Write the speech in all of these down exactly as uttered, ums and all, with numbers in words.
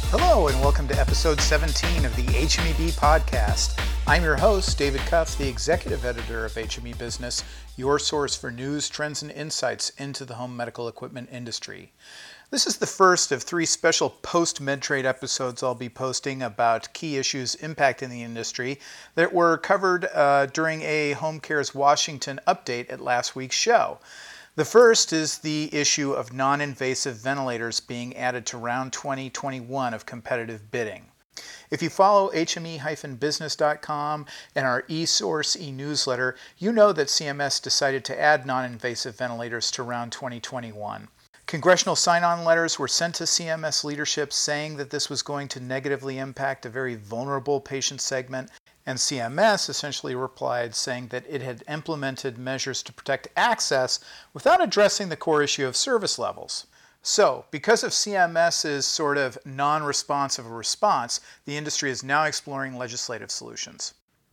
Hello and welcome to episode seventeen of the H M E B podcast. I'm your host, David Cuff, the executive editor of H M E Business, your source for news, trends, and insights into the home medical equipment industry. This is the first of three special post-MedTrade episodes I'll be posting about key issues impacting the industry that were covered uh, during a Home Cares Washington update at last week's show. The first is the issue of non-invasive ventilators being added to round twenty twenty-one of competitive bidding. If you follow H M E business dot com and our eSource e-newsletter, you know that C M S decided to add non-invasive ventilators to round twenty twenty-one. Congressional sign-on letters were sent to C M S leadership saying that this was going to negatively impact a very vulnerable patient segment, and C M S essentially replied saying that it had implemented measures to protect access without addressing the core issue of service levels. So, because of CMS's sort of non-responsive response, the industry is now exploring legislative solutions.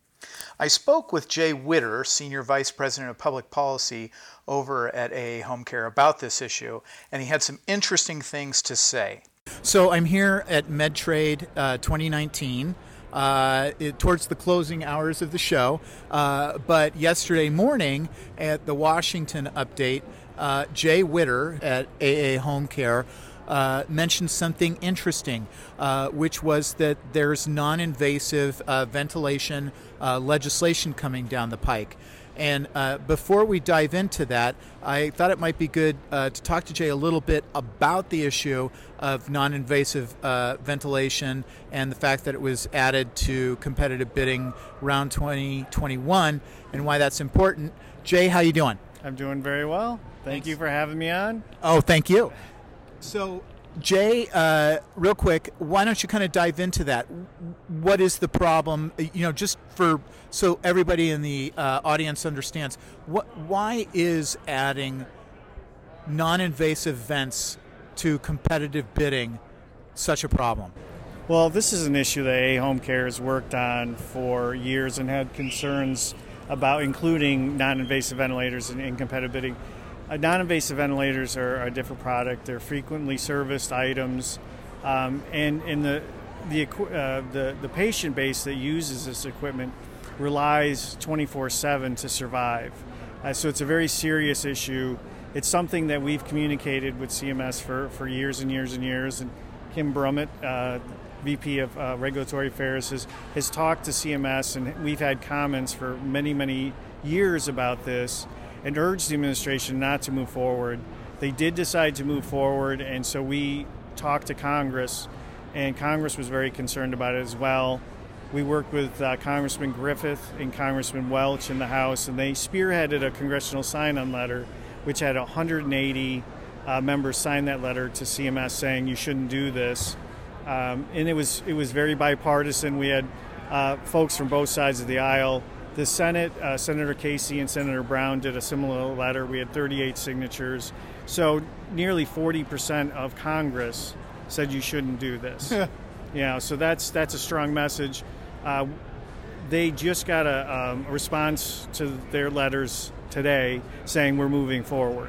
I spoke with Jay Witter, Senior Vice President of Public Policy over at A A Home Care, about this issue, and he had some interesting things to say. So I'm here at MedTrade uh, twenty nineteen. Uh, it, towards the closing hours of the show. Uh, but yesterday morning at the Washington update, uh, Jay Witter at A A Home Care uh, mentioned something interesting, uh, which was that there's non-invasive uh, ventilation uh, legislation coming down the pike. And uh, before we dive into that, I thought it might be good uh, to talk to Jay a little bit about the issue of non-invasive uh, ventilation and the fact that it was added to competitive bidding round twenty twenty-one and why that's important. Jay, how you doing? I'm doing very well. Thank Thanks. you for having me on. Oh, thank you. So, Jay, uh, real quick, why don't you kind of dive into that? What is the problem? You know, just for so everybody in the uh, audience understands, what why is adding non-invasive vents to competitive bidding such a problem? Well, this is an issue that A A Home Care has worked on for years and had concerns about including non-invasive ventilators in, in competitive bidding. Uh, non-invasive ventilators are a different product. They're frequently serviced items, um, and, and the the, uh, the the patient base that uses this equipment relies twenty-four seven to survive. Uh, so it's a very serious issue. It's something that we've communicated with C M S for, for years and years and years. And Kim Brummett, uh, V P of uh, Regulatory Affairs, has, has talked to C M S, and we've had comments for many, many years about this and urged the administration not to move forward. They did decide to move forward, and so we talked to Congress, and Congress was very concerned about it as well. We worked with uh, Congressman Griffith and Congressman Welch in the House, and they spearheaded a congressional sign-on letter, which had one hundred eighty uh, members sign that letter to C M S saying you shouldn't do this. Um, and it was it was very bipartisan. We had uh, folks from both sides of the aisle. The Senate, uh, Senator Casey and Senator Brown did a similar letter. We had thirty-eight signatures. So nearly forty percent of Congress said you shouldn't do this. Yeah, so that's that's a strong message. Uh, they just got a, um, a response to their letters today saying we're moving forward.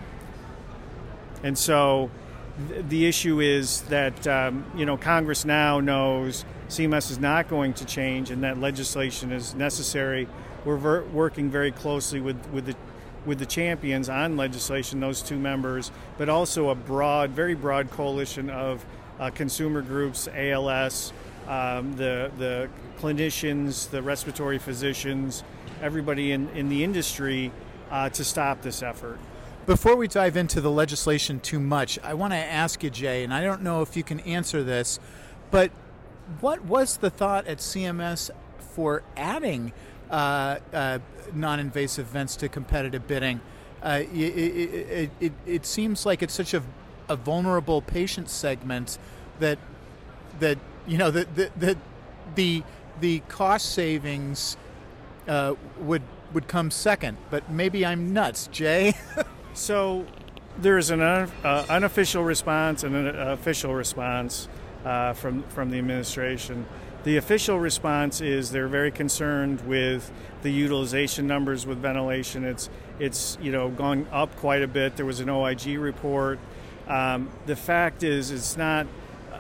And so th- the issue is that um, you know Congress now knows C M S is not going to change and that legislation is necessary. We're ver- working very closely with, with the with the champions on legislation, those two members, but also a broad, very broad coalition of uh, consumer groups, A L S, um, the the clinicians, the respiratory physicians, everybody in, in the industry uh, to stop this effort. Before we dive into the legislation too much, I want to ask you, Jay, and I don't know if you can answer this, but what was the thought at C M S for adding uh, uh, non-invasive vents to competitive bidding? Uh, it, it, it, it seems like it's such a, a vulnerable patient segment that that you know that the, the the the cost savings uh, would would come second. But maybe I'm nuts, Jay. So there is an un, uh, unofficial response and an official response uh, from from the administration. The official response is they're very concerned with the utilization numbers with ventilation. It's it's you know gone up quite a bit. There was an O I G report. Um, the fact is, it's not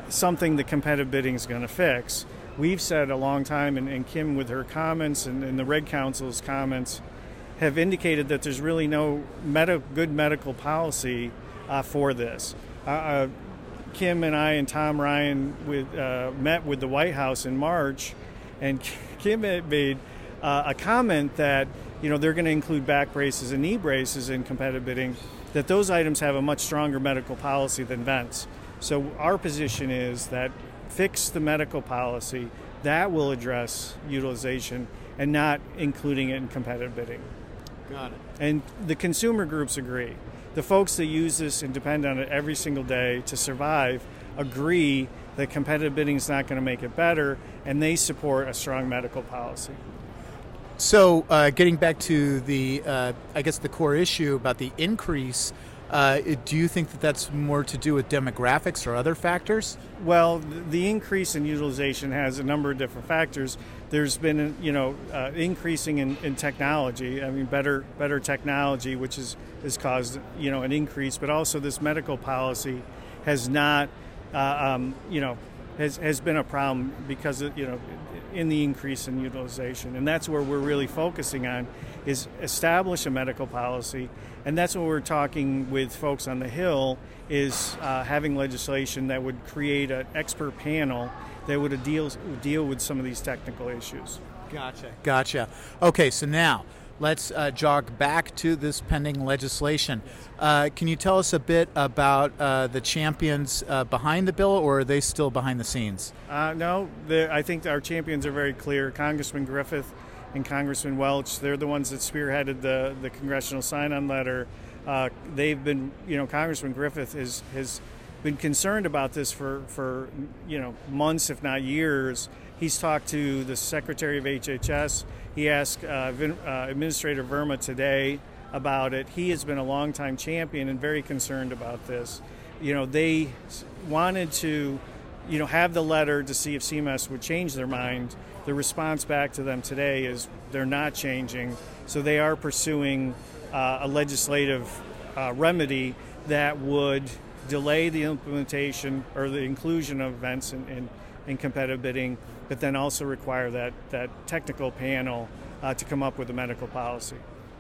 something that competitive bidding is going to fix. We've said a long time, and, and Kim with her comments and, and the Reg Council's comments have indicated that there's really no meta, good medical policy uh, for this. Uh, uh, Kim and I and Tom Ryan with, uh, met with the White House in March, and Kim had made uh, a comment that, you know, they're going to include back braces and knee braces in competitive bidding, that those items have a much stronger medical policy than vents. So our position is that fix the medical policy, that will address utilization, and not including it in competitive bidding. Got it. And the consumer groups agree. The folks that use this and depend on it every single day to survive agree that competitive bidding is not going to make it better, and they support a strong medical policy. So uh, getting back to the, uh, I guess, the core issue about the increase, uh, do you think that that's more to do with demographics or other factors? Well, the increase in utilization has a number of different factors. There's been, you know, uh, increasing in, in technology. I mean, better better technology, which is has caused, you know, an increase. But also, this medical policy has not, uh, um, you know, has has been a problem because of, you know, in the increase in utilization, and that's where we're really focusing on, is establish a medical policy, and that's what we're talking with folks on the Hill, is uh, having legislation that would create an expert panel that would deal deal with some of these technical issues. Gotcha. Gotcha. Okay, so now let's uh, jog back to this pending legislation. Uh, can you tell us a bit about uh, the champions uh, behind the bill, or are they still behind the scenes? Uh, no, I think our champions are very clear. Congressman Griffith and Congressman Welch, they're the ones that spearheaded the, the congressional sign-on letter. Uh, they've been, you know, Congressman Griffith has, has been concerned about this for, for, you know, months, if not years. He's talked to the Secretary of H H S. He asked uh, Vin, uh, Administrator Verma today about it. He has been a longtime champion and very concerned about this. You know, they wanted to, you know, have the letter to see if C M S would change their mind. The response back to them today is they're not changing. So they are pursuing uh, a legislative uh, remedy that would delay the implementation or the inclusion of events in, in, in competitive bidding, but then also require that, that technical panel uh, to come up with a medical policy.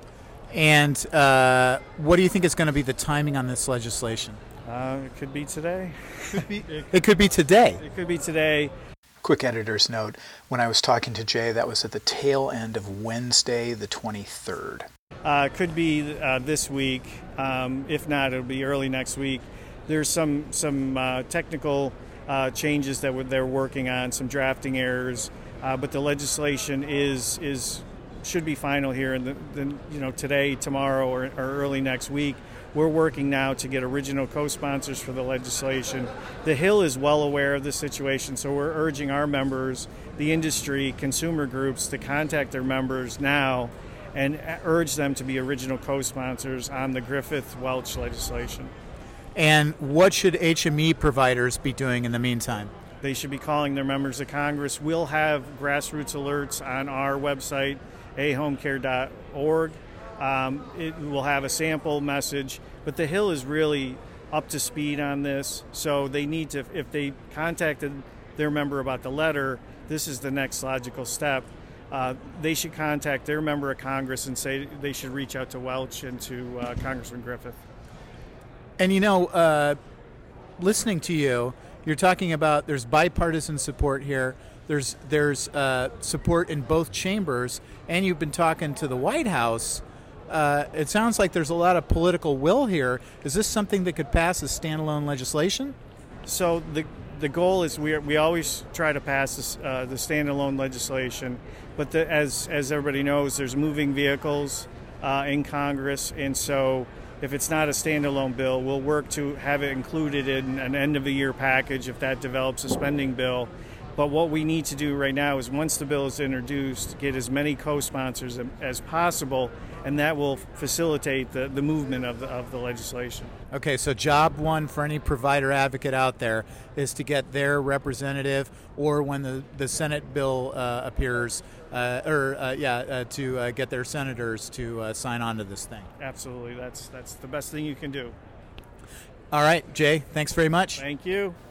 And uh, what do you think is going to be the timing on this legislation? Uh, it could be today. Could be, it could be today. It could be today. Quick editor's note, when I was talking to Jay, that was at the tail end of Wednesday the twenty-third. Uh, could be uh, this week. Um, if not, it'll be early next week. There's some, some uh, technical uh, changes that they're working on, some drafting errors, uh, but the legislation is is should be final here in the, the you know today, tomorrow, or, or early next week. We're working now to get original co-sponsors for the legislation. The Hill is well aware of the situation, so we're urging our members, the industry, consumer groups, to contact their members now and urge them to be original co-sponsors on the Griffith-Welch legislation. And what should H M E providers be doing in the meantime? They should be calling their members of Congress. We'll have grassroots alerts on our website, a home care dot org. Um, it will have a sample message, but the Hill is really up to speed on this, so they need to, if they contacted their member about the letter, this is the next logical step. Uh, they should contact their member of Congress and say they should reach out to Welch and to uh, Congressman Griffith. And you know, uh, listening to you, you're talking about there's bipartisan support here. There's there's uh, support in both chambers, and you've been talking to the White House. Uh, it sounds like there's a lot of political will here. Is this something that could pass as standalone legislation? So the the goal is we we always try to pass this, uh, the standalone legislation, but the, as as everybody knows, there's moving vehicles uh, in Congress, and so if it's not a standalone bill, we'll work to have it included in an end of the year package if that develops a spending bill. But what we need to do right now is, once the bill is introduced, get as many co-sponsors as possible, and that will facilitate the, the movement of the, of the legislation. Okay, so job one for any provider advocate out there is to get their representative, or when the, the Senate bill uh, appears, uh, or uh, yeah, uh, to uh, get their senators to uh, sign on to this thing. Absolutely, that's that's the best thing you can do. All right, Jay, thanks very much. Thank you.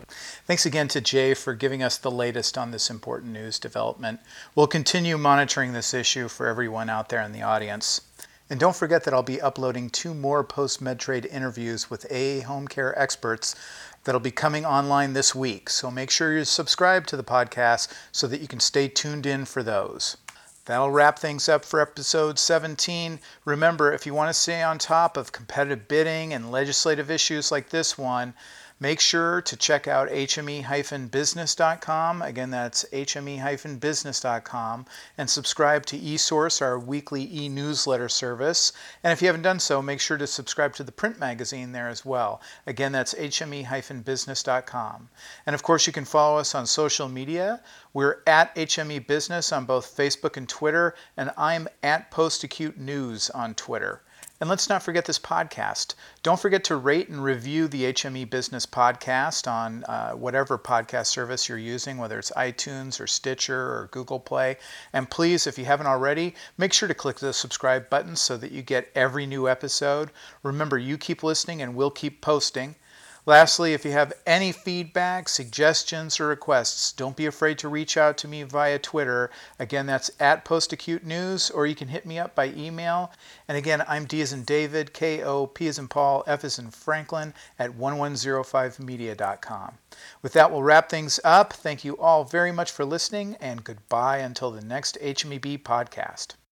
Thanks again to Jay for giving us the latest on this important news development. We'll continue monitoring this issue for everyone out there in the audience. And don't forget that I'll be uploading two more post-Medtrade interviews with A A home care experts that'll be coming online this week. So make sure you subscribe to the podcast so that you can stay tuned in for those. That'll wrap things up for episode seventeen. Remember, if you want to stay on top of competitive bidding and legislative issues like this one, make sure to check out H M E business dot com. Again, that's H M E business dot com. And subscribe to eSource, our weekly e-newsletter service. And if you haven't done so, make sure to subscribe to the print magazine there as well. Again, that's H M E business dot com. And of course, you can follow us on social media. We're at H M E Business on both Facebook and Twitter, and I'm at PostAcute News on Twitter. And let's not forget this podcast. Don't forget to rate and review the H M E Business podcast on uh, whatever podcast service you're using, whether it's iTunes or Stitcher or Google Play. And please, if you haven't already, make sure to click the subscribe button so that you get every new episode. Remember, you keep listening and we'll keep posting. Lastly, if you have any feedback, suggestions, or requests, don't be afraid to reach out to me via Twitter. Again, that's at PostAcute News, or you can hit me up by email. And again, I'm D as in David, K O, P as in Paul, F as in Franklin, at one one zero five media dot com. With that, we'll wrap things up. Thank you all very much for listening, and goodbye until the next H M E B podcast.